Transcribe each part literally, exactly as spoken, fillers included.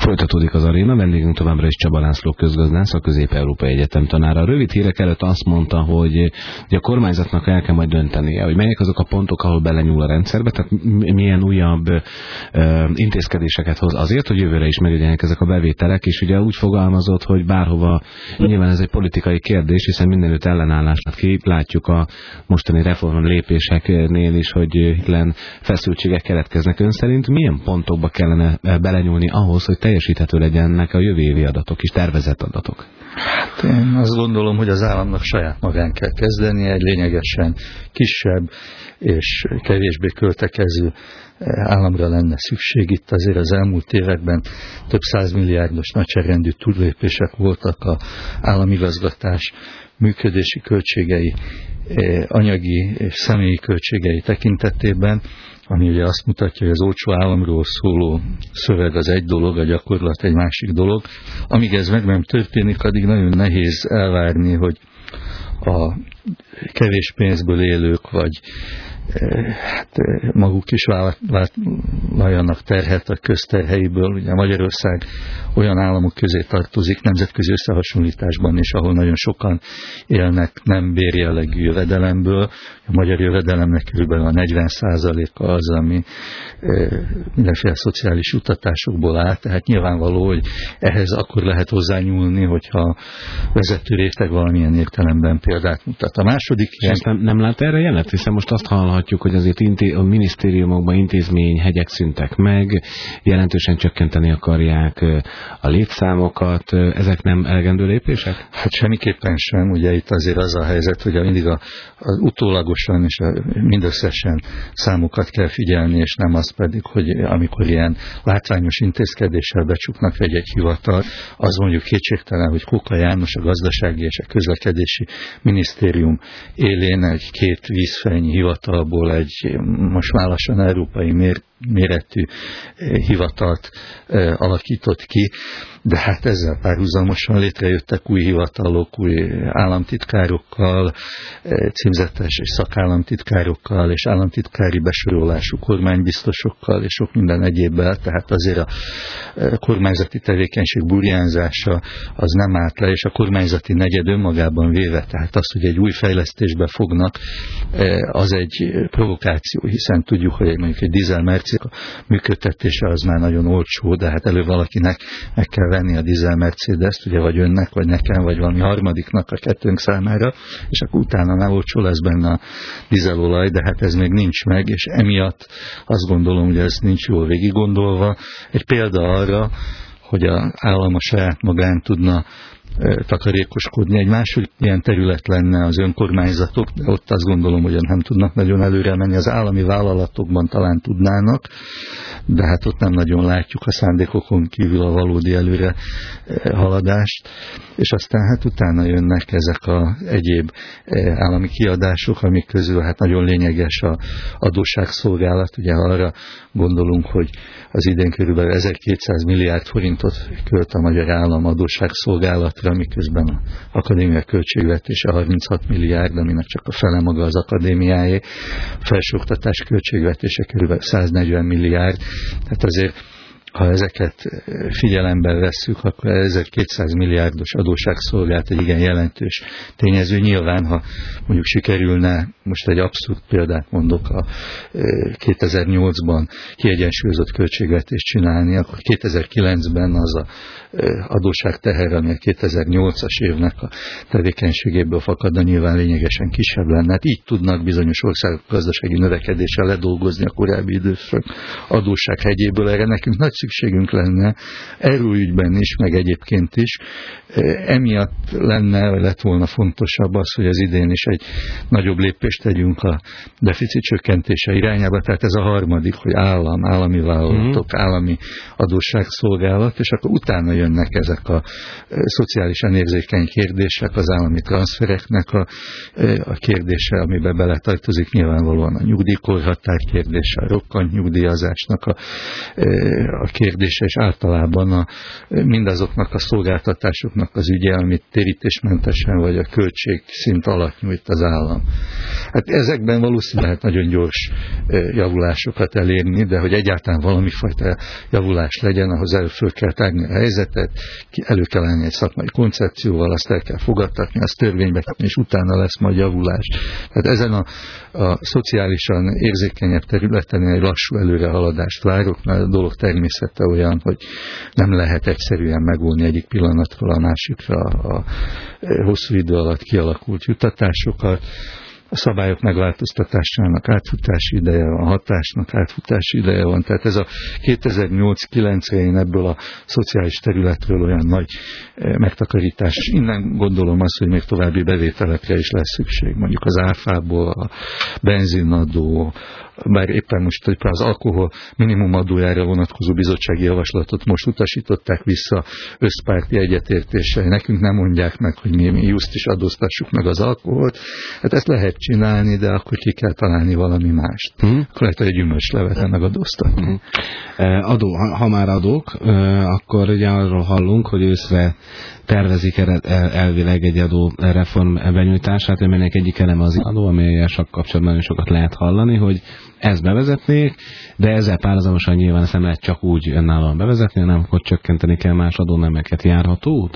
Folytatódik az aréna, vendégünk továbbra is Csaba László közgazdász, a Közép-Európai Egyetem tanára. A rövid hírek előtt azt mondta, hogy a kormányzatnak el kell majd döntenie, hogy melyek azok a pontok, ahol belenyúl a rendszerbe, tehát milyen újabb uh, intézkedéseket hoz azért, hogy jövőre is meglegyenek ezek a bevételek, és ugye úgy fogalmazott, hogy bárhova, nyilván ez egy politikai kérdés, hiszen mindenütt ellenállását ki látjuk a mostani reform lépéseknél is, hogy hitlen feszültségek keletkeznek. Ön szerint milyen pontokba kellene belenyúlni ahhoz, hogy teljesíthető legyenek a jövő évi adatok is, tervezett adatok? Hát én azt gondolom, hogy az államnak saját magán kell kezdeni, egy lényegesen kisebb és kevésbé költekező államra lenne szükség. Itt azért az elmúlt években több százmilliárdos nagyságrendű túllépések voltak az államigazgatás működési költségei, anyagi és személyi költségei tekintetében, ami ugye azt mutatja, hogy az olcsó államról szóló szöveg az egy dolog, a gyakorlat egy másik dolog. Amíg ez meg nem történik, addig nagyon nehéz elvárni, hogy a kevés pénzből élők, vagy hát maguk is vállaljanak terhet a közterheiből. Ugye Magyarország olyan államok közé tartozik nemzetközi összehasonlításban is, ahol nagyon sokan élnek nem bérjellegű jövedelemből. A magyar jövedelemnek körülbelül a negyven százaléka az, ami mindenféle szociális utatásokból áll, tehát nyilvánvaló, hogy ehhez akkor lehet hozzányúlni, hogyha a vezető réteg valamilyen értelemben példát mutat. A második ilyen... nem, nem lát erre jelet? Hiszen most azt hallhatjuk, hogy azért inté- a minisztériumokban intézményhegyek szüntek meg, jelentősen csökkenteni akarják a létszámokat. Ezek nem elegendő lépések? Hát semmiképpen sem. Ugye itt azért az a helyzet, hogy mindig a, az utólagosan és a, mindösszesen számokat kell figyelni, és nem az pedig, hogy amikor ilyen látványos intézkedéssel becsuknak egy-egy hivatal, az mondjuk kétségtelen, hogy Kóka János a gazdasági és a közlekedési minisztérium élén egy két vízfejnyi hivatalból egy most már lassan európai mér, méretű hivatalt e, alakított ki, de hát ezzel párhuzamosan létrejöttek új hivatalok, új államtitkárokkal, e, címzetes és szakállamtitkárokkal, és államtitkári besorolású kormánybiztosokkal, és sok minden egyébbel, tehát azért a e, kormányzati tevékenység burjánzása az nem állt le, és a kormányzati negyed önmagában véve, tehát az, hogy egy új fejlesztésbe fognak, e, az egy provokáció, hiszen tudjuk, hogy mondjuk egy dízelmerci a működtetése az már nagyon olcsó, de hát előbb valakinek meg kell venni a dízel Mercedes-t, ugye vagy önnek, vagy nekem, vagy valami harmadiknak a kettőnk számára, és akkor utána már olcsó lesz benne a dízelolaj, de hát ez még nincs meg, és emiatt azt gondolom, hogy ez nincs jól végig gondolva. Egy példa arra, hogy az állam a saját magán tudna takarékoskodni. Egy második ilyen terület lenne az önkormányzatok, de ott azt gondolom, hogy nem tudnak nagyon előre menni. Az állami vállalatokban talán tudnának, de hát ott nem nagyon látjuk a szándékokon kívül a valódi előre haladást, és aztán hát utána jönnek ezek az egyéb állami kiadások, amik közül hát nagyon lényeges a adósságszolgálat. Ugye arra gondolunk, hogy az idén körülbelül ezerkétszáz milliárd forintot költ a magyar állam adósságszolgálatra, miközben az akadémia költségvetése harminchat milliárd, aminek csak a fele maga az akadémiáé, a felsőoktatás költségvetése körülbelül száznegyven milliárd, tehát azért ha ezeket figyelembe vesszük, akkor ezerkétszáz milliárdos adósságszolgált egy igen jelentős tényező. Nyilván, ha mondjuk sikerülne, most egy abszurd példát mondok, a kétezer-nyolcban kiegyensúlyozott költségvetést csinálni, akkor kétezer-kilencben az a adósságteher, ami a kétezer-nyolcas évnek a tevékenységéből fakadna, nyilván lényegesen kisebb lenne. Hát így tudnak bizonyos országok gazdasági növekedéssel ledolgozni a korábbi időszak adóssághegyéből. Erre nekünk nagy szükségünk lenne, erőügyben is, meg egyébként is. Emiatt lenne, vagy lett volna fontosabb az, hogy az idén is egy nagyobb lépést tegyünk a deficit csökkentése irányába, tehát ez a harmadik, hogy állam, állami vállalatok, mm. állami adósságszolgálat, és akkor utána jönnek ezek a szociálisan érzékeny kérdések, az állami transzfereknek a, a kérdése, amiben beletartozik nyilvánvalóan a nyugdíjkorhatár kérdése, a rokkant nyugdíjazásnak a, a kérdése, és általában a, mindazoknak a szolgáltatásoknak az ügye, amit térítésmentesen vagy a költségszint alatt nyújt az állam. Hát ezekben valószínűleg lehet nagyon gyors javulásokat elérni, de hogy egyáltalán valami fajta javulás legyen, ahhoz elő föl kell tágni a helyzetet, elő kell állni egy szakmai koncepcióval, azt el kell fogadtatni, azt törvénybe kapni, és utána lesz majd javulás. Tehát ezen a, a szociálisan érzékenyebb területen egy lassú előrehaladást várok, mert a dolog természete olyan, hogy nem lehet egyszerűen megoldani egyik pillanatról a másikra a hosszú idő alatt kialakult juttatásokat. A szabályok megváltoztatásának átfutási ideje van, a hatásnak átfutási ideje van. Tehát ez a kétezer-nyolc-kilencre ebből a szociális területről olyan nagy megtakarítás. Innen gondolom azt, hogy még további bevételekre is lesz szükség. Mondjuk az áfából, a benzinadó, bár éppen most hogy az alkohol minimumadójára vonatkozó bizottsági javaslatot most utasították vissza összpárti egyetértéssel. Nekünk nem mondják meg, hogy mi, mi just is adóztassuk meg az alkoholt. Hát ezt lehet csinálni, de akkor ki kell találni valami mást. Hmm. Akkor lehet, hogy egy gyümölcslevetre megadóztatni. Hmm. Adó, ha, ha már adók, akkor ugye arról hallunk, hogy őszre tervezik elvileg egy adó reform benyújtását, amelynek egyik eleme az adó, amelyel sok kapcsolatban sokat lehet hallani, hogy ezt bevezetnék, de ezzel párhuzamosan nyilván ezt nem lehet csak úgy önállóan bevezetni, hanem hogy csökkenteni kell más adónemeket. Járható út?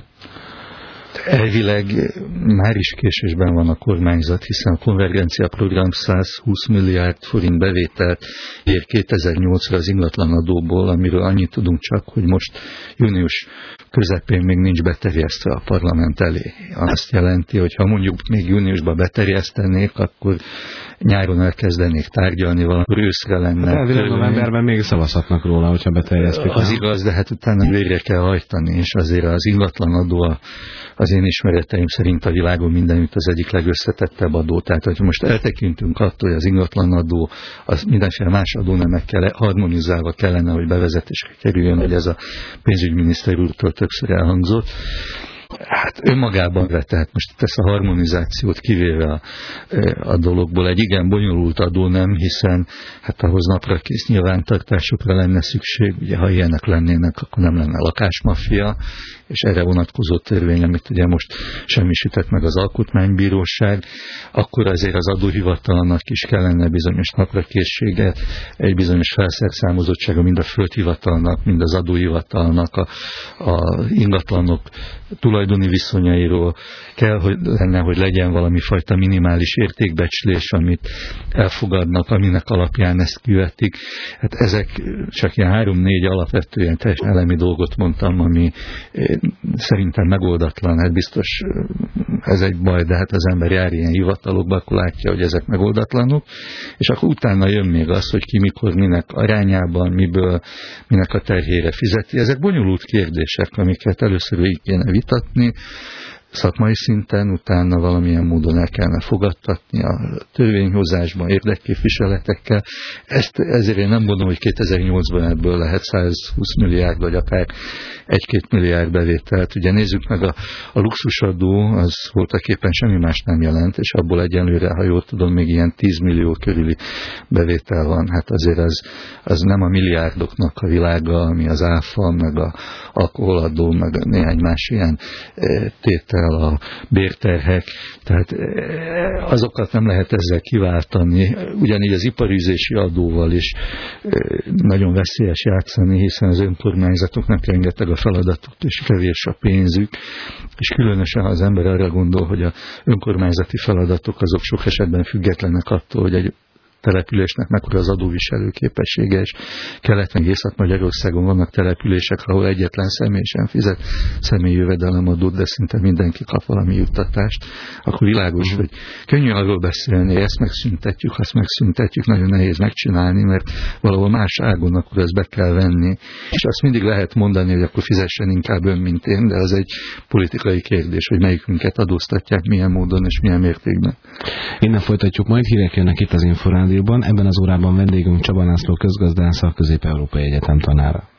Elvileg már is késésben van a kormányzat, hiszen a konvergencia program százhúsz milliárd forint bevételt ér kétezer-nyolcra az ingatlanadóból, amiről annyit tudunk csak, hogy most június közepén még nincs beterjesztve a parlament elé. Azt jelenti, hogy ha mondjuk még júniusban beterjesztenék, akkor nyáron elkezdenék tárgyalni, valamikor őszre lenne. Hát elvileg novemberben még szavazhatnak róla, hogyha beterjesztik. Az igaz, de hát utána végre kell hajtani, és azért az ingatlanadó az én ismereteim szerint a világon mindenütt az egyik legösszetettebb adó. Tehát, hogy most eltekintünk attól, hogy az ingatlanadó, az mindenféle más adónemekkel harmonizálva kellene, hogy bevezetésre kerüljön, hogy ez a pénzügyminiszter úrtól többször elhangzott. Hát önmagában vett, tehát most ezt a harmonizációt kivéve a, a dologból egy igen bonyolult adó nem, hiszen hát ahhoz napra kész nyilvántartásokra lenne szükség, ugye ha ilyenek lennének, akkor nem lenne lakásmafia, és erre vonatkozó törvény, amit ugye most semmisített meg az Alkotmánybíróság, akkor azért az adóhivatalnak is kellene bizonyos naprakészsége, egy bizonyos felszerszámozottsága mind a földhivatalnak, mind az adóhivatalnak, a, a ingatlanok tulajdoni viszonyairól kell, hogy lenne, hogy legyen valami fajta minimális értékbecslés, amit elfogadnak, aminek alapján ezt követik. Hát ezek csak ilyen három-négy alapvetően teljesen elemi dolgot mondtam, ami szerintem megoldatlan, hát biztos ez egy baj, de hát az ember jár ilyen hivatalokba, akkor látja, hogy ezek megoldatlanok, és akkor utána jön még az, hogy ki mikor, minek arányában, miből, minek a terhére fizeti. Ezek bonyolult kérdések, amiket először végig kéne vitatni, szakmai szinten, utána valamilyen módon el kellene fogadtatni a törvényhozásban, érdekképviseletekkel. Ezt, ezért én nem mondom, hogy kétezer-nyolcban ebből lehet százhúsz milliárd, vagy akár egy-két milliárd bevételt. Ugye nézzük meg, a, a luxusadó, az voltaképpen semmi más nem jelent, és abból egyenlőre, ha jól tudom, még ilyen tíz millió körüli bevétel van. Hát azért az, az nem a milliárdoknak a világa, ami az áfa, meg a alkoholadó, meg a néhány más ilyen tétel, a bérterhek, tehát azokat nem lehet ezzel kiváltani. Ugyanígy az iparűzési adóval is nagyon veszélyes játszani, hiszen az önkormányzatoknak rengeteg a feladatuk, és kevés a pénzük, és különösen, ha az ember arra gondol, hogy a önkormányzati feladatok azok sok esetben függetlenek attól, hogy egy településnek mekkora az adóviselő képessége, és Kelet- meg Észak-Magyarországon vannak települések, ahol egyetlen személy sem fizet személyi jövedelemadót, de szinte mindenki kap valami juttatást, akkor világos, hogy könnyű arról beszélni, ezt megszüntetjük, azt megszüntetjük, nagyon nehéz megcsinálni, mert valahol más ágon akkor ezt be kell venni. És azt mindig lehet mondani, hogy akkor fizessen inkább ön, mint én, de az egy politikai kérdés, hogy melyikünket adóztatják, milyen módon és milyen mértékben. Innen folytatjuk, majd hírek jönnek itt az Inforádióban. Ebben az órában vendégünk Csaba László közgazdász, a Közép-Európai Egyetem tanára.